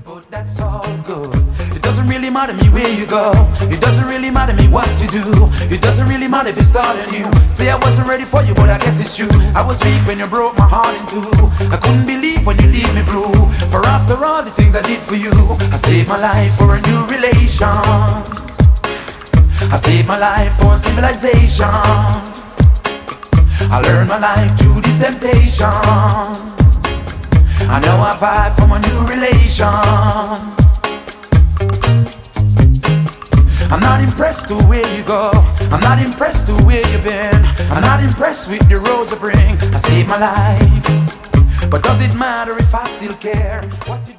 but that's all good. It doesn't really matter me where you go. It doesn't really matter me what you do. It doesn't really matter if it's starting new. Say I wasn't ready for you, but I guess it's true. I was weak when you broke my heart in two. I couldn't believe when you leave me blue. For after all the things I did for you, I saved my life for a new relation. I saved my life for civilization. I learned my life through these temptations. I know I vibe from a new relation. I'm not impressed to where you go. I'm not impressed to where you've been. I'm not impressed with the rose I bring. I saved my life, but does it matter if I still care? What you